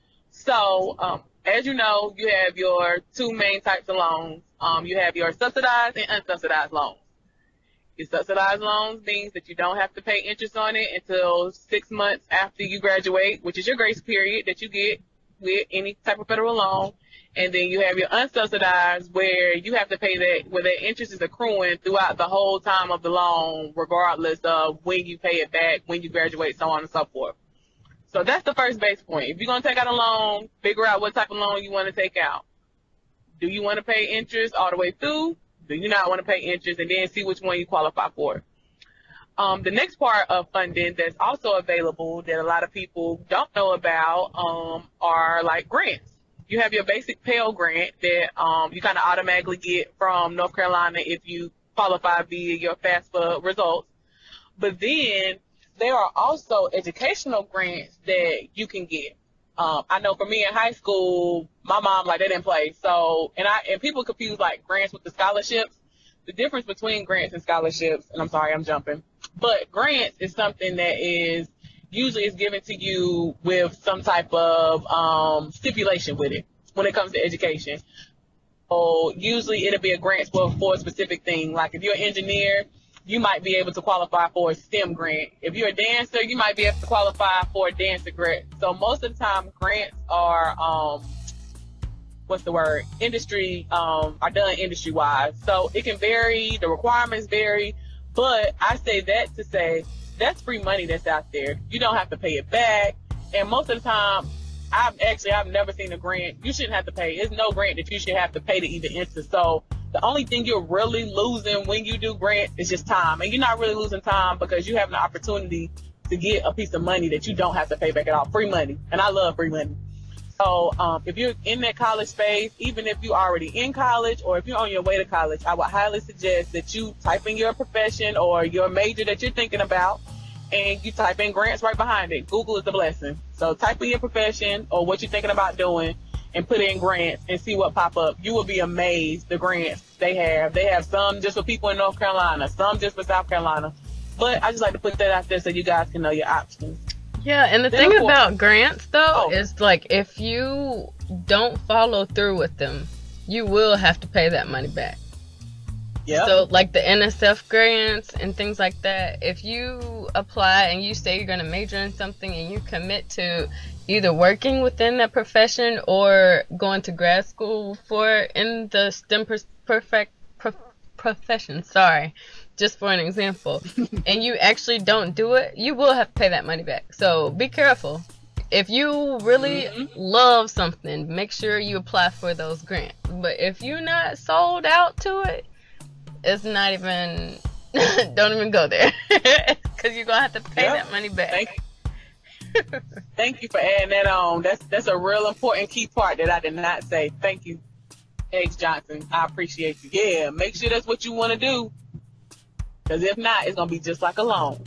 S3: So as you know, you have your two main types of loans. You have your subsidized and unsubsidized loans. Your subsidized loans means that you don't have to pay interest on it until 6 months after you graduate, which is your grace period that you get with any type of federal loan. And then you have your unsubsidized, where you have to pay that, where the interest is accruing throughout the whole time of the loan, regardless of when you pay it back, when you graduate, so on and so forth. So that's the first base point. If you're going to take out a loan, figure out what type of loan you want to take out. Do you want to pay interest all the way through? Do you not want to pay interest? And then see which one you qualify for. The next part of funding that's also available that a lot of people don't know about are like grants. You have your basic Pell Grant that you kind of automatically get from North Carolina if you qualify via your FAFSA results. But then there are also educational grants that you can get. I know for me in high school, my mom, they didn't play. So, and people confuse grants with the scholarships. The difference between grants and scholarships, and I'm sorry, I'm jumping, but grants is something that is usually given to you with some type of stipulation with it when it comes to education. So usually it'll be a grant for a specific thing. Like if you're an engineer, you might be able to qualify for a STEM grant. If you're a dancer, you might be able to qualify for a dancer grant. So most of the time, grants are, industry, are done industry-wise. So it can vary, the requirements vary, but I say that to say that's free money that's out there. You don't have to pay it back. And most of the time, I've never seen a grant you shouldn't have to pay. There's no grant that you should have to pay to even enter. So the only thing you're really losing when you do grants is just time. And you're not really losing time because you have an opportunity to get a piece of money that you don't have to pay back at all. Free money. And I love free money. So if you're in that college space, even if you're already in college or if you're on your way to college, I would highly suggest that you type in your profession or your major that you're thinking about, and you type in grants right behind it. Google is a blessing. So type in your profession or what you're thinking about doing and put in grants and see what pop up. You will be amazed the grants they have. They have some just for people in North Carolina, some just for South Carolina. But I just like to put that out there so you guys can know your options.
S2: Yeah, and the thing about grants, though, is if you don't follow through with them, you will have to pay that money back. Yeah. So, the NSF grants and things like that, if you apply and you say you're going to major in something and you commit to either working within that profession or going to grad school in the STEM profession, just for an example, and you actually don't do it, you will have to pay that money back. So be careful. If you really love something, make sure you apply for those grants. But if you're not sold out to it, it's not even, don't even go there. Because you're going to have to pay that money back.
S3: Thank you for adding that on. That's a real important key part that I did not say. Thank you, Eggs Johnson. I appreciate you. Yeah, make sure that's what you want to do. Because if not, it's going to be just like a loan.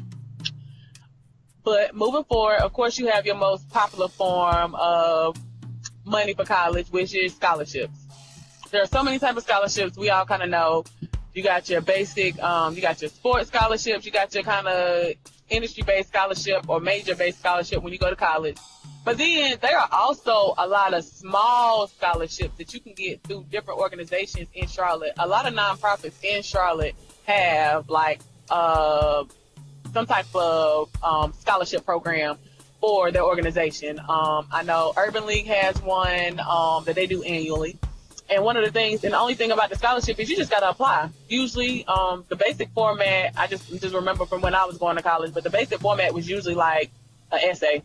S3: But moving forward, of course, you have your most popular form of money for college, which is scholarships. There are so many types of scholarships we all kind of know. You got your basic, you got your sports scholarships, you got your kind of industry-based scholarship or major-based scholarship when you go to college. But then there are also a lot of small scholarships that you can get through different organizations in Charlotte. A lot of nonprofits in Charlotte have like some type of scholarship program for their organization. I know Urban League has one that they do annually. And one of the things, and the only thing about the scholarship is you just got to apply. Usually, the basic format, I just remember from when I was going to college, but the basic format was usually like an essay.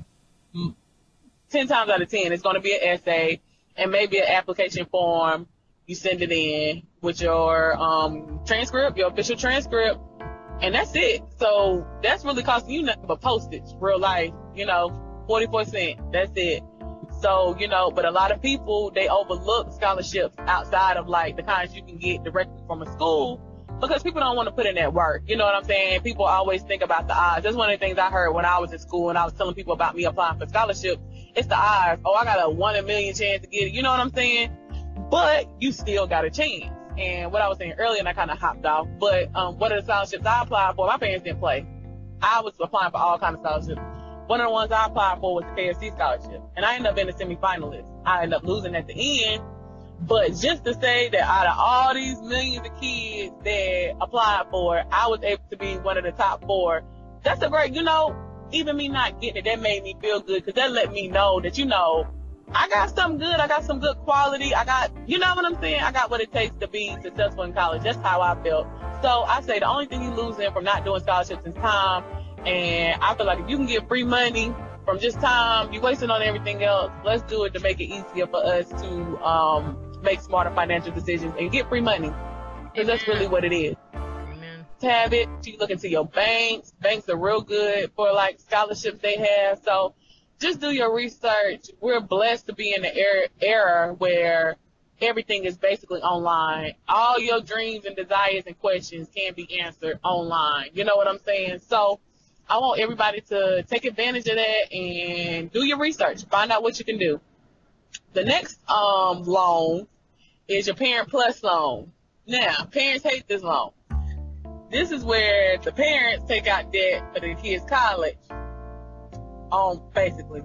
S3: 10 times out of 10, it's going to be an essay and maybe an application form. You send it in with your transcript, your official transcript, and that's it. So that's really costing you nothing but postage, real life, 44 cents. That's it. So, but a lot of people, they overlook scholarships outside of like the kinds you can get directly from a school because people don't want to put in that work. You know what I'm saying? People always think about the odds. That's one of the things I heard when I was in school and I was telling people about me applying for scholarships. It's the odds. Oh, I got a 1 in a million chance to get it. You know what I'm saying? But you still got a chance. And what I was saying earlier, and I kind of hopped off, but one of the scholarships I applied for, my parents didn't play. I was applying for all kinds of scholarships. One of the ones I applied for was the KFC scholarship. And I ended up being a semifinalist. I ended up losing at the end. But just to say that out of all these millions of kids that applied for it, I was able to be one of the top 4. That's a great, even me not getting it, that made me feel good because that let me know that, I got something good. I got some good quality. I got, you know what I'm saying? I got what it takes to be successful in college. That's how I felt. So I say the only thing you losing from not doing scholarships is time. And I feel like if you can get free money from just time, you wasting on everything else. Let's do it to make it easier for us to make smarter financial decisions and get free money. Because that's really what it is.
S2: Amen.
S3: Tab it. You look into your banks. Banks are real good for like scholarships they have. So just do your research. We're blessed to be in the era where everything is basically online. All your dreams and desires and questions can be answered online. You know what I'm saying? So I want everybody to take advantage of that and do your research. Find out what you can do. The next loan is your Parent Plus loan. Now, parents hate this loan. This is where the parents take out debt for their kids' college. Basically.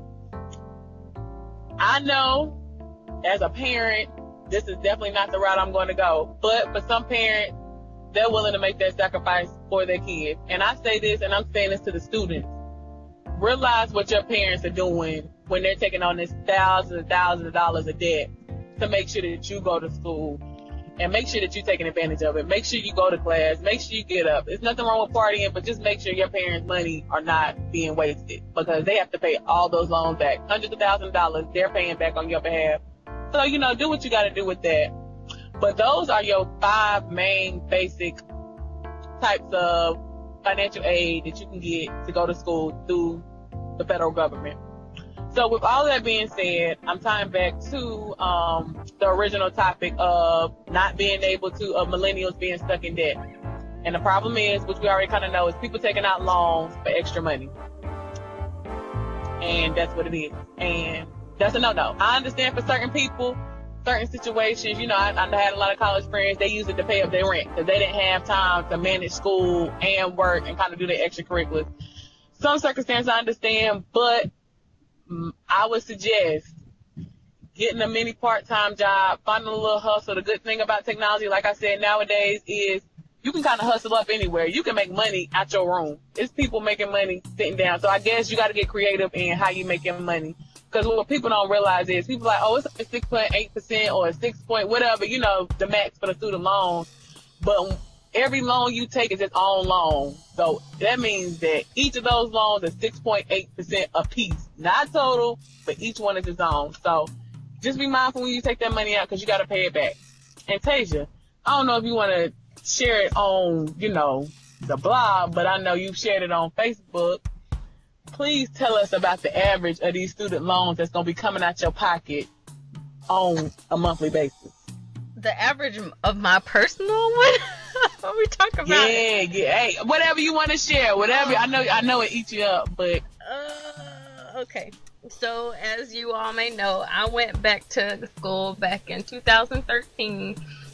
S3: I know as a parent, this is definitely not the route I'm going to go. But for some parents, they're willing to make that sacrifice for their kids. And I say this, and I'm saying this to the students. Realize what your parents are doing when they're taking on this thousands and thousands of dollars of debt to make sure that you go to school and make sure that you're taking advantage of it. Make sure you go to class. Make sure you get up. There's nothing wrong with partying, but just make sure your parents' money are not being wasted because they have to pay all those loans back. Hundreds of thousands of dollars they're paying back on your behalf. So, do what you got to do with that. But those are your 5 main basic types of financial aid that you can get to go to school through the federal government. So with all that being said, I'm tying back to the original topic of not being able to, of millennials being stuck in debt. And the problem is, which we already kind of know, is people taking out loans for extra money. And that's what it is. And that's a no-no. I understand for certain people, certain situations, I had a lot of college friends, they used it to pay up their rent because they didn't have time to manage school and work and kind of do their extracurriculars. Some circumstances I understand, but I would suggest getting a mini part-time job, finding a little hustle. The good thing about technology, like I said, nowadays is you can kind of hustle up anywhere. You can make money out your room. It's people making money sitting down. So I guess you got to get creative in how you making money. Because what people don't realize is people are like, oh, it's a 6.8% or a 6 point whatever, the max for the student loan. But every loan you take is its own loan. So that means that each of those loans is 6.8% a piece. Not total, but each one is its own. So just be mindful when you take that money out because you got to pay it back. And Tasia, I don't know if you want to share it on, the blog, but I know you've shared it on Facebook. Please tell us about the average of these student loans that's going to be coming out your pocket on a monthly basis.
S2: The average of my personal one? What we talking about?
S3: Yeah. Hey, whatever you want to share, whatever. I know it eats you up, but.
S2: Okay. So, as you all may know, I went back to school back in 2013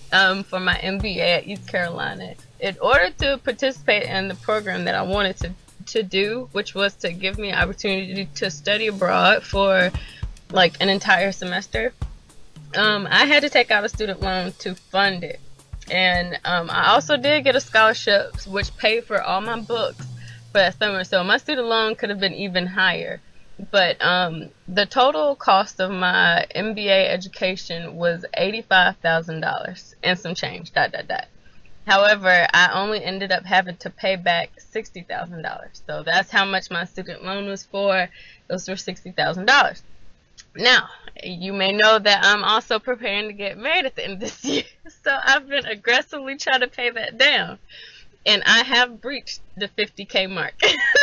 S2: for my MBA at East Carolina. In order to participate in the program that I wanted to do, which was to give me an opportunity to study abroad for like an entire semester, I had to take out a student loan to fund it. And I also did get a scholarship which paid for all my books for that summer, so my student loan could have been even higher. But the total cost of my MBA education was $85,000 and some change, ... However, I only ended up having to pay back $60,000. So that's how much my student loan was for. It was for $60,000. Now, you may know that I'm also preparing to get married at the end of this year. So I've been aggressively trying to pay that down. And I have breached the 50K mark.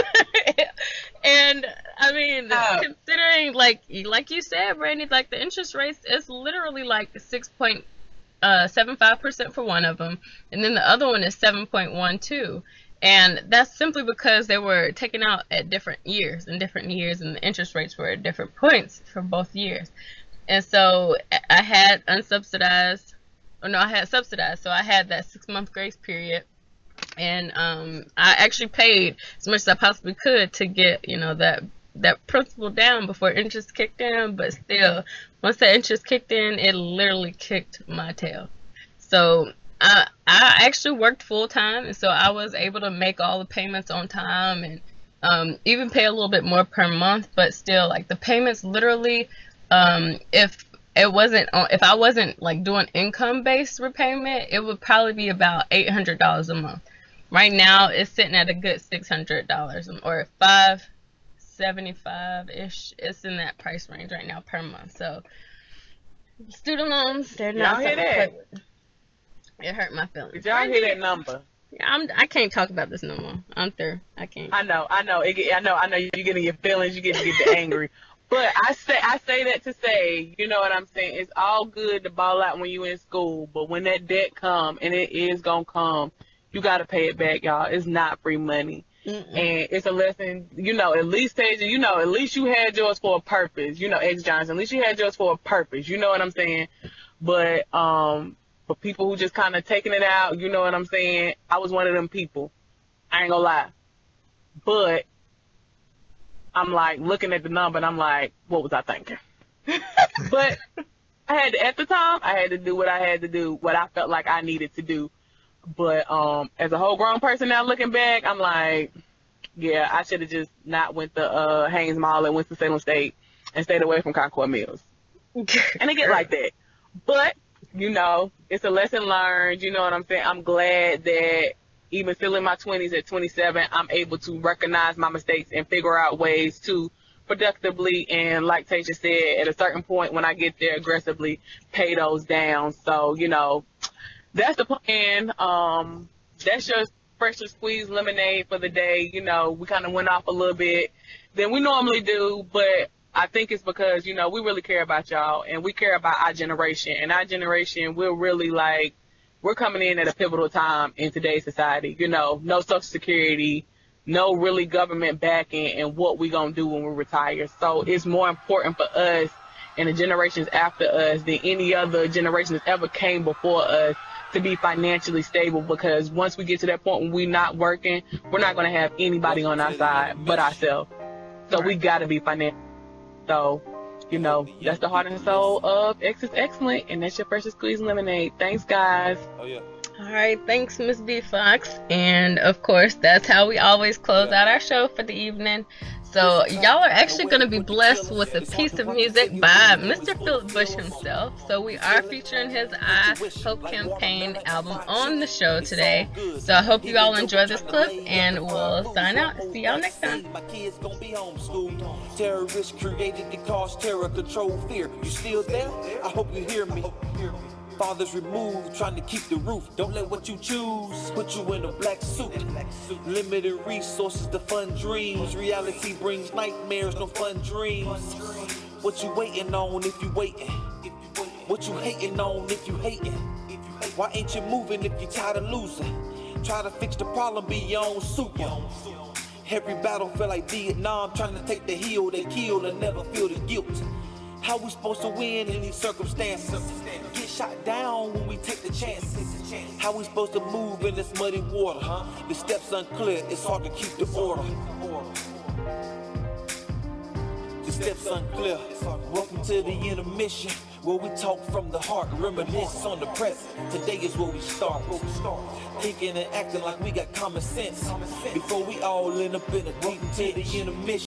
S2: And I mean, considering like you said, Brandy, like the interest rates is literally like 6.75% for one of them, and then the other one is 7.12%. And that's simply because they were taken out at different years, and the interest rates were at different points for both years. And so I had subsidized, so I had that 6-month grace period. And I actually paid as much as I possibly could to get, that principal down before interest kicked in. But still, once that interest kicked in, it literally kicked my tail. So I actually worked full time, and so I was able to make all the payments on time, and even pay a little bit more per month. But still, like the payments, literally, if I wasn't like doing income-based repayment, it would probably be about $800 a month. Right now, it's sitting at a good $600 or $575-ish. It's in that price range right now per month. So student loans, they're not something to play with. It hurt my feelings.
S3: Did y'all hear that number?
S2: I can't talk about this no more. I'm through. I can't.
S3: I know. I know. You're getting your feelings. You get angry. But I say that to say, you know what I'm saying? It's all good to ball out when you in school, but when that debt come, and it is gonna come, you gotta pay it back, y'all. It's not free money. And it's a lesson, at least Tasia, at least you had yours for a purpose. X Johnson, at least you had yours for a purpose. You know what I'm saying? But for people who just kind of taking it out, you know what I'm saying? I was one of them people. I ain't gonna lie. But I'm like looking at the number and I'm like, what was I thinking? But at the time, I had to do what I had to do, what I felt like I needed to do. But as a whole grown person now looking back, I'm like, yeah, I should have just not went to Haynes Mall and went to Salem State and stayed away from Concord Mills. And it get like that. But, it's a lesson learned. You know what I'm saying? I'm glad that even still in my 20s at 27, I'm able to recognize my mistakes and figure out ways to productively and, like Tasia said, at a certain point when I get there, aggressively pay those down. So, that's the plan. That's your freshly squeezed lemonade for the day. We kind of went off a little bit than we normally do, but I think it's because, we really care about y'all and we care about our generation. And our generation, we're really we're coming in at a pivotal time in today's society. No Social Security, no really government backing, and what we gonna do when we retire. So it's more important for us and the generations after us than any other generation that ever came before us to be financially stable, because once we get to that point when we're not working, we're not going to have anybody on our side but ourselves. So we got to be financial. So, that's the heart and soul of X is Excellent, and that's your Freshly Squeezed Lemonade. Thanks, guys.
S1: Oh, yeah.
S2: All right, thanks, Miss B Fox. And, of course, that's how we always close out our show for the evening. So y'all are actually going to be blessed with a piece of music by Mr. Philip Bush himself. So we are featuring his I Hope Campaign album on the show today. So I hope you all enjoy this clip, and we'll sign out. See y'all next time.
S1: My kids gonna be homeschooled. Terrorists created to cause terror, control fear. You still there? I hope you hear me. Fathers removed, trying to keep the roof. Don't let what you choose put you in a black suit. Limited resources to fund dreams. Reality brings nightmares, no fun dreams. What you waiting on if you waiting? What you hating on if you hating? Why ain't you moving if you tired of losing? Try to fix the problem, be your own super. Every battle feel like Vietnam, trying to take the hill they kill and never feel the guilt. How we supposed to win in these circumstances? Get shot down when we take the chances. How we supposed to move in this muddy water? The steps unclear, it's hard to keep the order. The steps unclear. Welcome to the intermission, where we talk from the heart, reminisce on the present. Today is where we start. Thinking and acting like we got common sense. Before we all end up in a deep to the intermission.